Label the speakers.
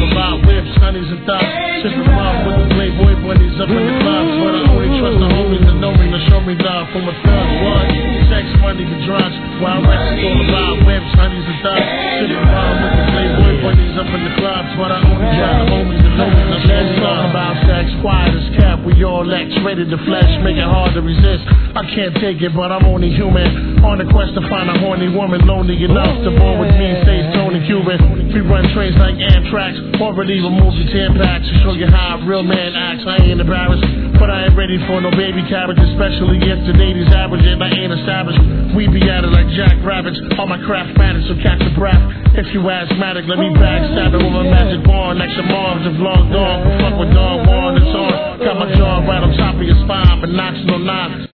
Speaker 1: about whips, honeys, and thugs. Sipping rum with the playboy bunnies up in the clubs. But I only trust the homies that know me to show me love from a thug. What? Sex, money, and drugs. While rest is all about whips, honeys, and thugs. Sipping rum with the playboy bunnies up in the clubs. But I only trust the homies that know me to show me love. About sex, quiet as kept. We all X, rated the flesh, make it hard to resist. I can't take it, but I'm only human. On the quest to find a horny woman, lonely enough to bond with me, says Tony Cuban. We run trains like Amtrak, already removed the Tampax to show you how a real man acts. I ain't embarrassed, but I ain't ready for no baby carriage, especially if the lady's average and I ain't established. We be at it like jackrabbits, all my craft matters, so catch a breath. If you asthmatic, let me backstab it with my magic wand. Next to moms have long gone, fuck with dog warn, it's on. Got my jaw right on top of your spine, but knocks no knock.